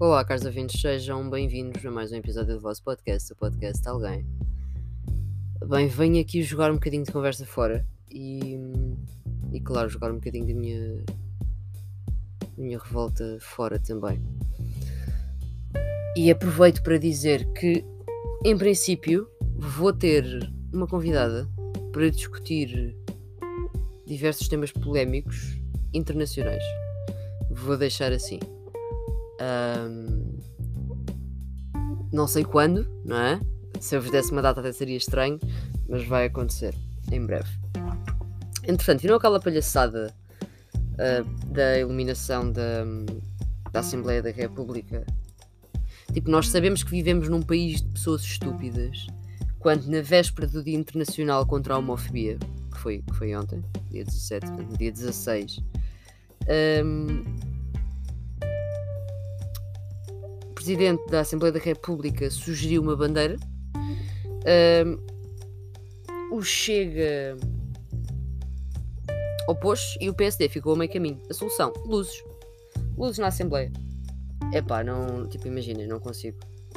Olá, caros ouvintes, sejam bem-vindos a mais um episódio do vosso podcast, o podcast de alguém. Bem, venho aqui jogar um bocadinho de conversa fora e claro, jogar um bocadinho da minha revolta fora também. E aproveito para dizer que, em princípio, vou ter uma convidada para discutir diversos temas polémicos internacionais. Vou deixar assim. Não sei quando, não é? Se eu vos desse uma data até seria estranho, mas vai acontecer em breve. Entretanto, viram aquela palhaçada da eliminação da Assembleia da República? Tipo, nós sabemos que vivemos num país de pessoas estúpidas, quando na véspera do Dia Internacional contra a Homofobia, que foi ontem, dia 17, no dia 16, o Presidente da Assembleia da República sugeriu uma bandeira, o Chega opôs e o PSD ficou a meio caminho. A solução, luzes na Assembleia. Epá, não, tipo, imaginem, não consigo.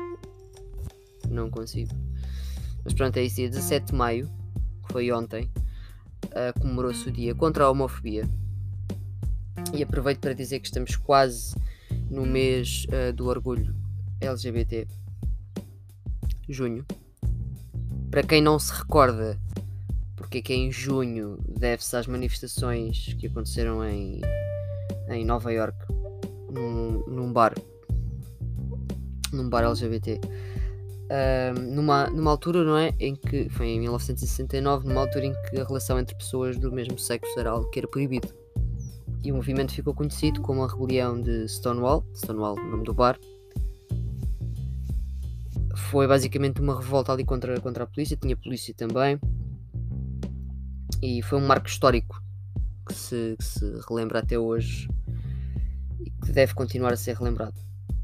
Mas pronto, é isso, dia 17 de maio, que foi ontem, comemorou-se o dia contra a homofobia. E aproveito para dizer que estamos quase no mês do orgulho LGBT, junho. Para quem não se recorda, porque é que em junho deve-se às manifestações que aconteceram em Nova Iorque, num bar LGBT, numa altura, não é, em que foi em 1969, numa altura em que a relação entre pessoas do mesmo sexo era algo que era proibido. E o movimento ficou conhecido como a rebelião de Stonewall, o nome do bar. Foi basicamente uma revolta ali contra a polícia, tinha polícia também. E foi um marco histórico que se relembra até hoje e que deve continuar a ser relembrado.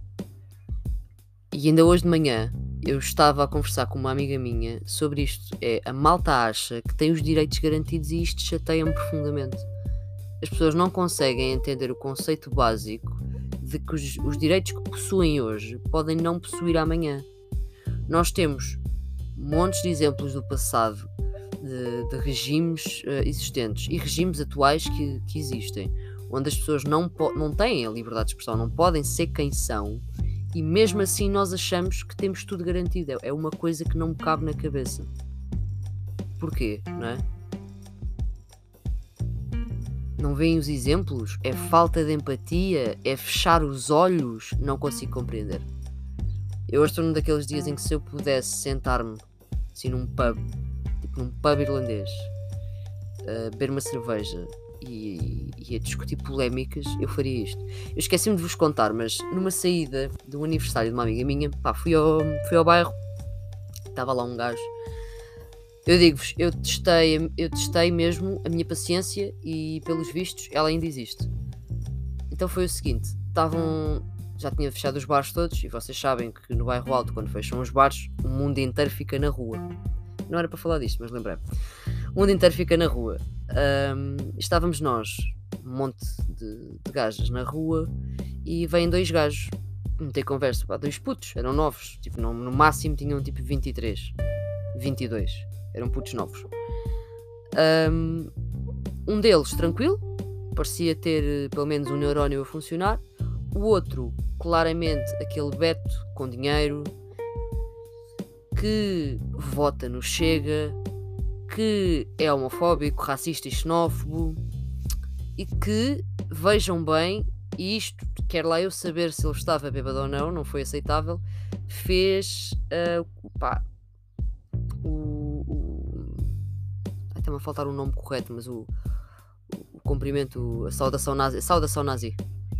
E ainda hoje de manhã eu estava a conversar com uma amiga minha sobre isto. A malta acha que tem os direitos garantidos e isto chateia-me profundamente. As pessoas não conseguem entender o conceito básico de que os direitos que possuem hoje podem não possuir amanhã. Nós temos montes de exemplos do passado de regimes existentes e regimes atuais que existem, onde as pessoas não têm a liberdade de expressão, não podem ser quem são, e mesmo assim nós achamos que temos tudo garantido. É uma coisa que não me cabe na cabeça. Porquê, não é? Não veem os exemplos? É falta de empatia? É fechar os olhos? Não consigo compreender. Eu hoje estou num daqueles dias em que se eu pudesse sentar-me assim num pub irlandês, beber uma cerveja e a discutir polémicas, eu faria isto. Eu esqueci-me de vos contar, mas numa saída de um aniversário de uma amiga minha, fui ao bairro, estava lá um gajo. Eu digo-vos, eu testei mesmo a minha paciência e, pelos vistos, ela ainda existe. Então foi o seguinte, já tinha fechado os bares todos, e vocês sabem que no bairro alto, quando fecham os bares, o mundo inteiro fica na rua. Não era para falar disto, mas lembrei. O mundo inteiro fica na rua. Estávamos nós, um monte de gajas na rua, e vêm dois gajos, meter conversa, dois putos, eram novos, tipo, no máximo tinham tipo 23, 22. Eram putos novos. Um deles, tranquilo, parecia ter pelo menos um neurónio a funcionar. O outro, claramente, aquele beto com dinheiro, que vota no Chega, que é homofóbico, racista e xenófobo, e que, vejam bem, e isto, quer lá eu saber se ele estava bêbado ou não foi aceitável, fez está-me a faltar o nome correto, mas o cumprimento, a saudação nazi.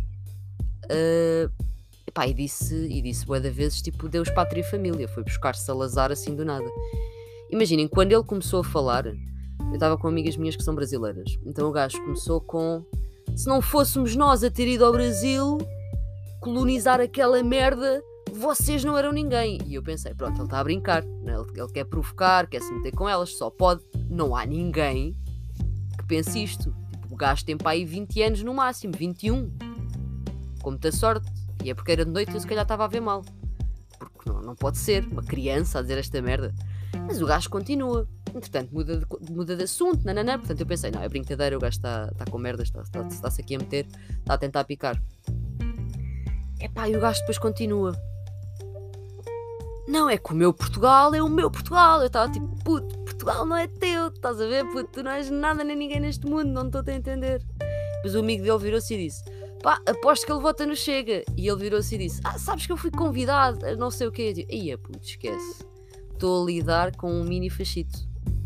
E disse bué de vezes, tipo, Deus, pátria e família. Foi buscar Salazar assim do nada. Imaginem, quando ele começou a falar, eu estava com amigas minhas que são brasileiras, então o gajo começou com: se não fôssemos nós a ter ido ao Brasil colonizar aquela merda, vocês não eram ninguém. E eu pensei, pronto, ele está a brincar, né? Ele quer provocar, quer se meter com elas, só pode. Não há ninguém que pense isto. Tipo, o gajo tem para aí 20 anos no máximo, 21. Com muita sorte, E é porque era de noite e eu se calhar estava a ver mal. Porque não pode ser uma criança a dizer esta merda. Mas o gajo continua. Entretanto, muda de assunto, nananã. Portanto, eu pensei, não, é brincadeira, o gajo está com merdas, está-se aqui a meter, está a tentar picar. Epá, e o gajo depois continua. Não, é que o meu Portugal é o meu Portugal. Eu estava tipo, puto, Portugal não é teu, estás a ver, puto, tu não és nada nem ninguém neste mundo, não estou a entender. Depois o amigo dele virou-se e disse, pá, aposto que ele vota no Chega. E ele virou-se e disse, sabes que eu fui convidado, a não sei o quê. Eu digo, ia, puto, esquece. Estou a lidar com um mini fachito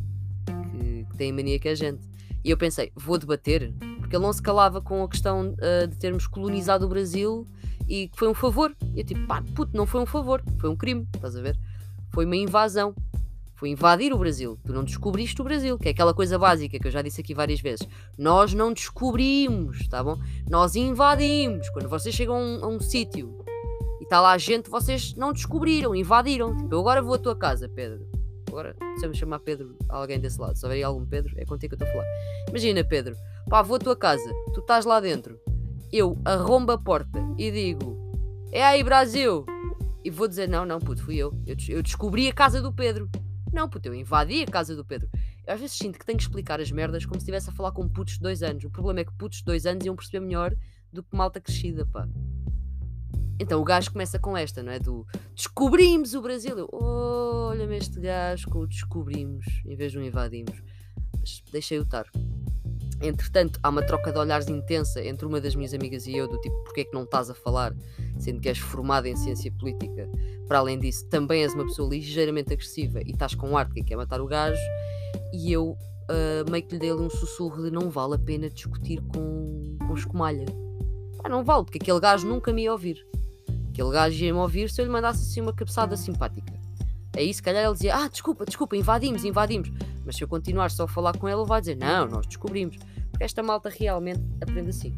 que tem mania que a gente. E eu pensei, vou debater, porque ele não se calava com a questão de termos colonizado o Brasil e que foi um favor. E eu tipo, pá, puto, não foi um favor, foi um crime, estás a ver? Foi uma invasão. Foi invadir o Brasil. Tu não descobriste o Brasil, que é aquela coisa básica que eu já disse aqui várias vezes. Nós não descobrimos, tá bom? Nós invadimos. Quando vocês chegam a um sítio e está lá a gente, vocês não descobriram, invadiram. Tipo, eu agora vou à tua casa, Pedro. Agora, se eu me chamar Pedro, alguém desse lado. Se houver algum Pedro, é contigo que eu estou a falar. Imagina, Pedro, pá, vou à tua casa, tu estás lá dentro, eu arrombo a porta e digo, é aí Brasil. E vou dizer, não, puto, fui eu. Eu descobri a casa do Pedro. Não, puto, eu invadi a casa do Pedro. Eu às vezes sinto que tenho que explicar as merdas como se estivesse a falar com putos de 2 anos. O problema é que putos de 2 anos iam perceber melhor do que malta crescida, pá. Então o gajo começa com esta, não é? Do descobrimos o Brasil. Eu, olha-me este gajo com o descobrimos em vez de o invadimos. Mas deixei-o estar. Entretanto, há uma troca de olhares intensa entre uma das minhas amigas e eu, do tipo, porque é que não estás a falar, sendo que és formada em ciência política. Para além disso, também és uma pessoa ligeiramente agressiva e estás com arte que quer matar o gajo. E eu meio que lhe dei ali um sussurro de não vale a pena discutir com escumalha. Não vale, porque aquele gajo nunca me ia ouvir. Aquele gajo ia-me ouvir se eu lhe mandasse assim uma cabeçada simpática. Aí se calhar ele dizia, desculpa, invadimos. Mas se eu continuar só a falar com ele, ele vai dizer, não, nós descobrimos. Porque esta malta realmente aprende assim.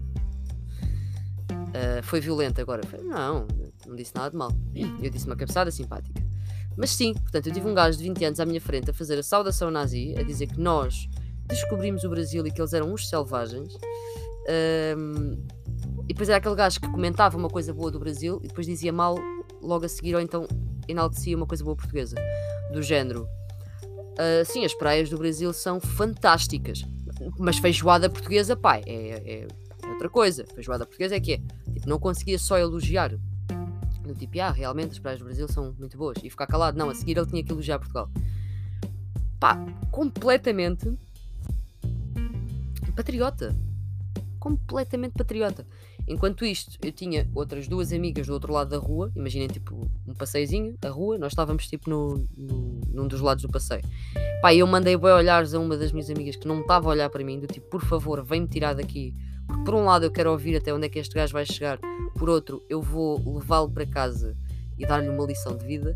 Foi violento agora. Não disse nada de mal. Eu disse uma cabeçada simpática. Mas sim, portanto, eu tive um gajo de 20 anos à minha frente a fazer a saudação nazi, a dizer que nós descobrimos o Brasil e que eles eram uns selvagens. E depois era aquele gajo que comentava uma coisa boa do Brasil e depois dizia mal logo a seguir, ou então enaltecia uma coisa boa portuguesa. Do género, sim, as praias do Brasil são fantásticas, mas feijoada portuguesa, pai, é outra coisa. Feijoada portuguesa é que é. Tipo, não conseguia só elogiar. Do tipo, realmente as praias do Brasil são muito boas. E ficar calado. Não, a seguir ele tinha que elogiar Portugal. Pá, completamente patriota. Completamente patriota. Enquanto isto, eu tinha outras 2 amigas do outro lado da rua. Imaginem, tipo, um passeiozinho, a rua. Nós estávamos, tipo, num dos lados do passeio. Pá, eu mandei bem olhares a uma das minhas amigas que não estava a olhar para mim. Do tipo, por favor, vem-me tirar daqui. Porque por um lado eu quero ouvir até onde é que este gajo vai chegar. Por outro, eu vou levá-lo para casa e dar-lhe uma lição de vida.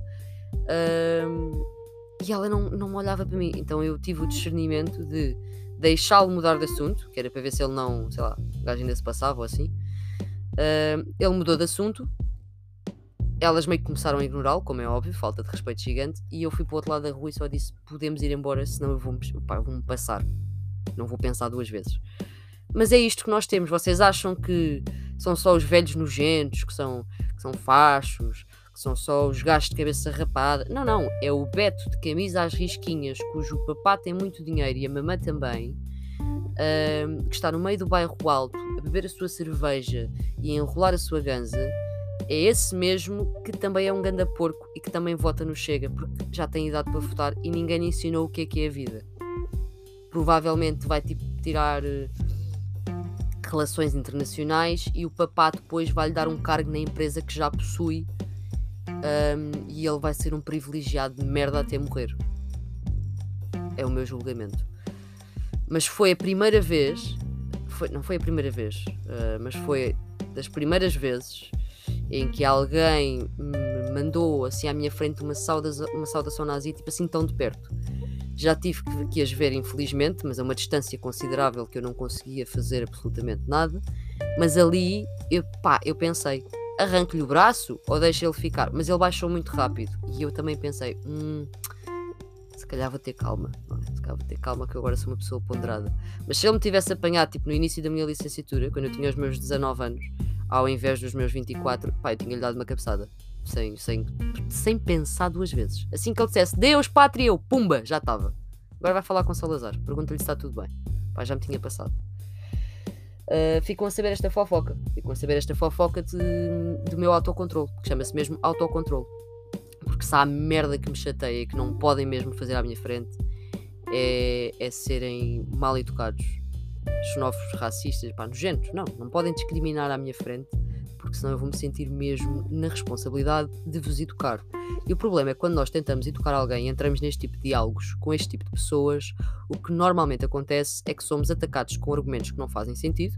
E ela não me olhava para mim. Então eu tive o discernimento de deixá-lo mudar de assunto, que era para ver se ele não, sei lá, o gajo ainda se passava ou assim. Ele mudou de assunto. Elas meio que começaram a ignorá-lo, como é óbvio, falta de respeito gigante. E eu fui para o outro lado da rua e só disse, podemos ir embora, senão eu vou-me passar. Não vou pensar 2 vezes. Mas é isto que nós temos. Vocês acham que são só os velhos nojentos, que são fachos, que são só os gajos de cabeça rapada? Não. É o Beto de camisa às risquinhas, cujo papá tem muito dinheiro e a mamã também, que está no meio do bairro alto a beber a sua cerveja e a enrolar a sua ganza. É esse mesmo que também é um ganda porco e que também vota no Chega, porque já tem idade para votar e ninguém lhe ensinou o que é a vida. Provavelmente vai tipo tirar relações internacionais e o papá depois vai-lhe dar um cargo na empresa que já possui, e ele vai ser um privilegiado de merda até morrer. É o meu julgamento. Mas foi a primeira vez, não foi a primeira vez, mas foi das primeiras vezes em que alguém me mandou assim à minha frente uma saudação nazi, tipo assim tão de perto. Já tive que as ver, infelizmente, mas a uma distância considerável que eu não conseguia fazer absolutamente nada. Mas ali, eu pensei, arranco-lhe o braço ou deixo ele ficar? Mas ele baixou muito rápido. E eu também pensei, se calhar vou ter calma. Não é? Se calhar vou ter calma, que eu agora sou uma pessoa ponderada. Mas se ele me tivesse apanhado, tipo, no início da minha licenciatura, quando eu tinha os meus 19 anos, ao invés dos meus 24, pá, eu tinha-lhe dado uma cabeçada. Sem pensar duas vezes. Assim que ele dissesse Deus, pátria, eu, pumba, já estava. Agora vai falar com Salazar, pergunta-lhe se está tudo bem. Pá, já me tinha passado. Ficam a saber esta fofoca. Do meu autocontrole, que chama-se mesmo autocontrole. Porque se há merda que me chateia e que não podem mesmo fazer à minha frente, é serem mal educados, xenófobos, racistas, pá, nojentos. Não podem discriminar à minha frente, porque senão eu vou me sentir mesmo na responsabilidade de vos educar. E o problema é que quando nós tentamos educar alguém e entramos neste tipo de diálogos com este tipo de pessoas, o que normalmente acontece é que somos atacados com argumentos que não fazem sentido,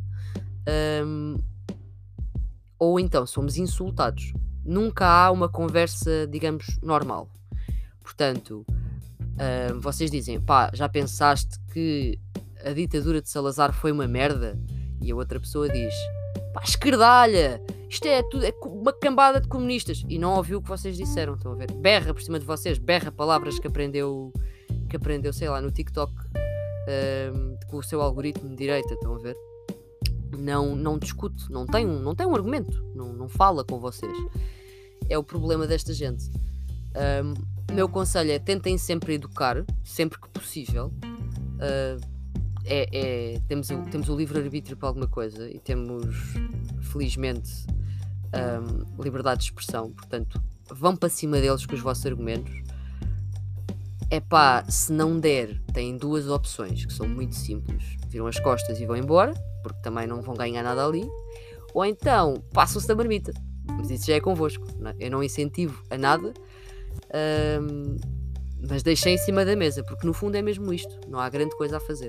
ou então somos insultados. Nunca há uma conversa, digamos, normal. Portanto, vocês dizem, pá, já pensaste que a ditadura de Salazar foi uma merda? E a outra pessoa diz, pá, esquerdalha, isto é tudo, é uma cambada de comunistas. E não ouviu o que vocês disseram, estão a ver? Berra por cima de vocês, berra palavras que aprendeu, sei lá, no TikTok, com o seu algoritmo de direita, estão a ver? Não discute, não tem um argumento, não fala com vocês. É o problema desta gente. O meu conselho é tentem sempre educar, sempre que possível. Temos o livre-arbítrio para alguma coisa e temos, felizmente, liberdade de expressão. Portanto, vão para cima deles com os vossos argumentos. Se não der, têm duas opções que são muito simples: viram as costas e vão embora, porque também não vão ganhar nada ali, ou então passam-se da marmita. Mas isso já é convosco, não é? Eu não incentivo a nada, mas deixei em cima da mesa, porque no fundo é mesmo isto, não há grande coisa a fazer.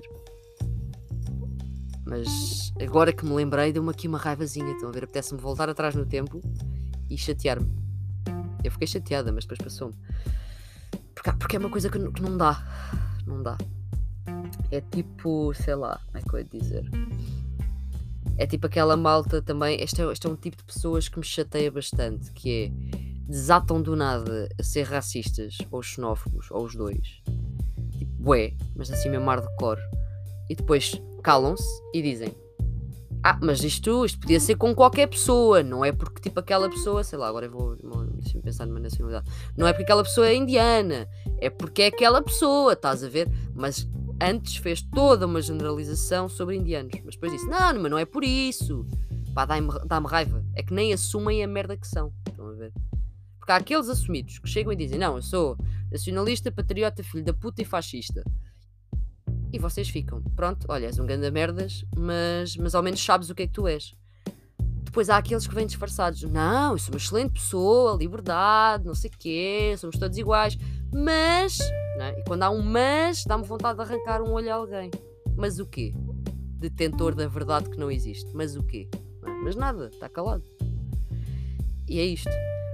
Mas agora que me lembrei, deu-me aqui uma raivazinha, estão a ver? Apetece-me voltar atrás no tempo e chatear-me. Eu fiquei chateada, mas depois passou-me. Porque é uma coisa que não dá. Não dá. É tipo, sei lá, como é que eu ia dizer? É tipo aquela malta também. Este é um tipo de pessoas que me chateia bastante, que é, desatam do nada a ser racistas ou xenófobos, ou os dois. Tipo, bué, mas assim mesmo ar de cor. E depois calam-se e dizem, mas isto podia ser com qualquer pessoa, não é porque tipo aquela pessoa, sei lá, agora deixa-me pensar numa nacionalidade, não é porque aquela pessoa é indiana, é porque é aquela pessoa, estás a ver? Mas antes fez toda uma generalização sobre indianos, mas depois disse, mas não é por isso. Pá, dá-me raiva, é que nem assumem a merda que são, estão a ver? Porque há aqueles assumidos que chegam e dizem, não, eu sou nacionalista, patriota, filho da puta e fascista. E vocês ficam, pronto, olha, és um ganda merdas, mas ao menos sabes o que é que tu és. Depois há aqueles que vêm disfarçados. Não, eu sou uma excelente pessoa, liberdade, não sei o quê, somos todos iguais. Mas, não é? E quando há um mas, dá-me vontade de arrancar um olho a alguém. Mas o quê? Detentor da verdade que não existe. Mas o quê? Não é? Mas nada, está calado. E é isto.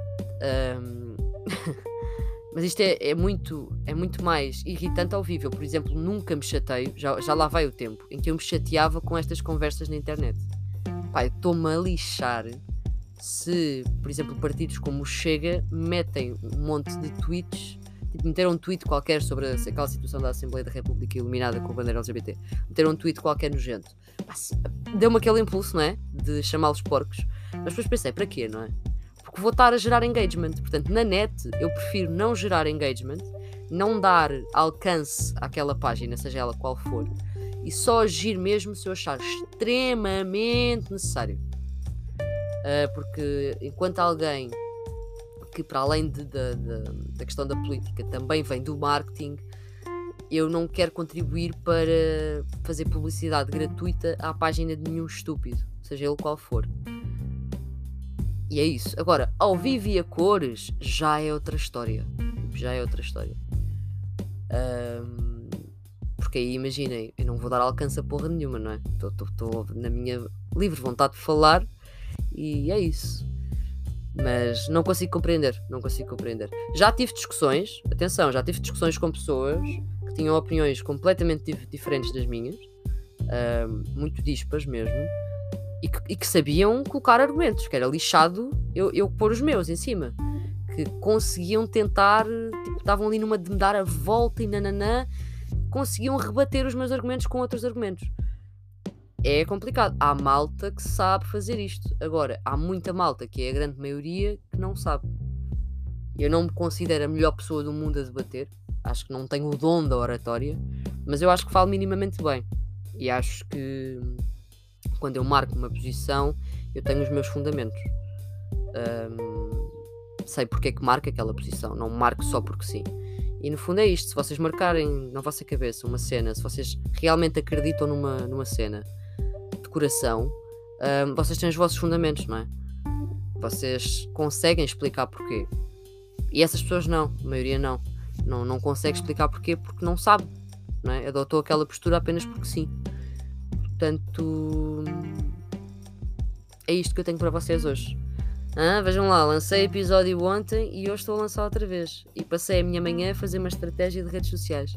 Mas isto é muito mais irritante ao vivo. Eu, por exemplo, nunca me chateio, já lá vai o tempo, em que eu me chateava com estas conversas na internet. Pá, eu estou-me a lixar se, por exemplo, partidos como o Chega metem um monte de tweets, tipo, meteram um tweet qualquer sobre aquela situação da Assembleia da República iluminada com a bandeira LGBT. Meteram um tweet qualquer nojento. Pá, deu-me aquele impulso, não é? De chamá-los porcos. Mas depois pensei, para quê, não é? Porque vou estar a gerar engagement. Portanto, na net, eu prefiro não gerar engagement, não dar alcance àquela página, seja ela qual for, e só agir mesmo se eu achar extremamente necessário. Porque enquanto alguém que, para além da questão da política, também vem do marketing, eu não quero contribuir para fazer publicidade gratuita à página de nenhum estúpido, seja ele qual for. E é isso. Agora, ao vivo e a cores, já é outra história. Porque aí, imaginem, eu não vou dar alcance a porra nenhuma, não é? Estou na minha livre vontade de falar e é isso. Mas não consigo compreender. Já tive discussões com pessoas que tinham opiniões completamente diferentes das minhas, muito dispas mesmo, e que sabiam colocar argumentos, que era lixado eu pôr os meus em cima, que conseguiam tentar, tipo, estavam ali numa de me dar a volta e nananã, conseguiam rebater os meus argumentos com outros argumentos. é complicado. Há malta que sabe fazer isto. Agora, há muita malta, que é a grande maioria, que não sabe. Eu não me considero a melhor pessoa do mundo a debater. Acho que não tenho o dom da oratória, mas eu acho que falo minimamente bem. E acho que quando eu marco uma posição, eu tenho os meus fundamentos. Sei porque é que marco aquela posição, não marco só porque sim. E no fundo é isto: se vocês marcarem na vossa cabeça uma cena, se vocês realmente acreditam numa cena de coração, vocês têm os vossos fundamentos, não é? Vocês conseguem explicar porquê. E essas pessoas não, a maioria não consegue explicar porquê, porque não sabe, não é? Adotou aquela postura apenas porque sim. Portanto, é isto que eu tenho para vocês hoje. Vejam lá, lancei episódio ontem e hoje estou a lançar outra vez. E passei a minha manhã a fazer uma estratégia de redes sociais.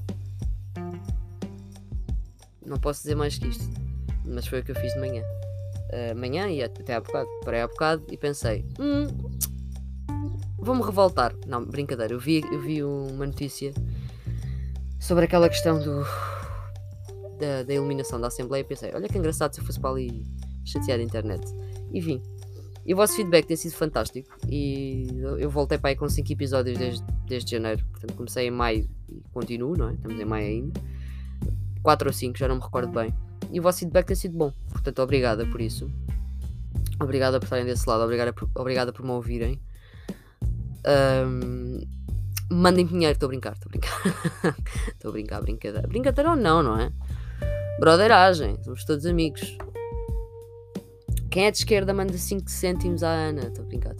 Não posso dizer mais que isto, mas foi o que eu fiz de manhã. Manhã e até há bocado. Parei há bocado e pensei, vou-me revoltar. Não, brincadeira, eu vi uma notícia sobre aquela questão da eliminação da Assembleia e pensei, olha que engraçado se eu fosse para ali chatear a internet. E vim. E o vosso feedback tem sido fantástico. E eu voltei para aí com 5 episódios desde janeiro. Portanto, comecei em maio e continuo, não é? Estamos em maio ainda. 4 ou 5, já não me recordo bem. E o vosso feedback tem sido bom. Portanto, obrigada por isso. Obrigada por estarem desse lado. Obrigada por me ouvirem. Mandem dinheiro, estou a brincar. Estou a brincar, brincadeira. Brincadeira ou não é? Broderagem, somos todos amigos. Quem é de esquerda manda 5 cêntimos à Ana. Estou a brincar.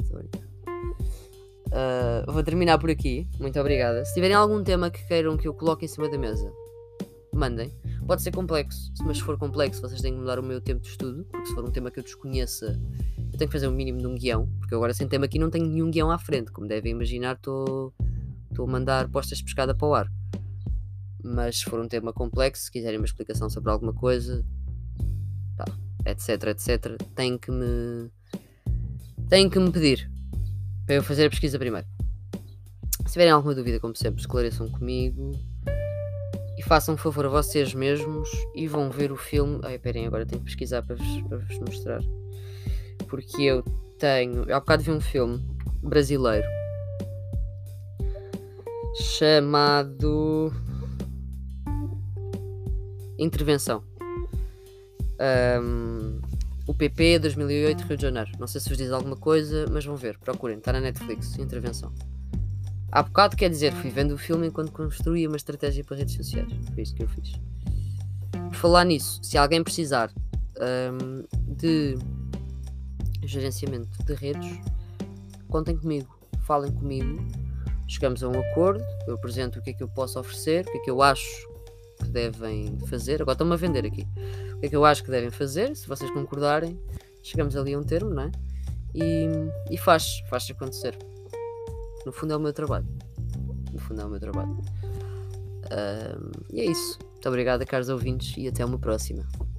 Vou terminar por aqui. Muito obrigada. Se tiverem algum tema que queiram que eu coloque em cima da mesa, mandem. Pode ser complexo, mas se for complexo vocês têm que mudar o meu tempo de estudo, porque se for um tema que eu desconheça, eu tenho que fazer o mínimo de um guião, porque agora sem tema aqui não tenho nenhum guião à frente. Como devem imaginar, estou a mandar postas de pescada para o ar. Mas se for um tema complexo, se quiserem uma explicação sobre alguma coisa, etc, têm que me pedir para eu fazer a pesquisa primeiro. Se tiverem alguma dúvida, como sempre, esclareçam comigo e façam um favor a vocês mesmos e vão ver o filme. Esperem, agora tenho que pesquisar para vos mostrar, porque eu há bocado vi um filme brasileiro chamado Intervenção. O PP 2008, Rio de Janeiro. Não sei se vos diz alguma coisa, mas vão ver, procurem, está na Netflix. Intervenção. Há bocado, quer dizer, fui vendo o filme enquanto construía uma estratégia para redes sociais. Foi isto que eu fiz. Por falar nisso, se alguém precisar de gerenciamento de redes, contem comigo, falem comigo, chegamos a um acordo, eu apresento o que é que eu posso oferecer, o que é que eu acho que devem fazer. Agora estão-me a vender aqui. O que é que eu acho que devem fazer, se vocês concordarem, chegamos ali a um termo, não é? E faz-se acontecer. No fundo é o meu trabalho. E é isso. Muito obrigada, caros ouvintes, e até uma próxima.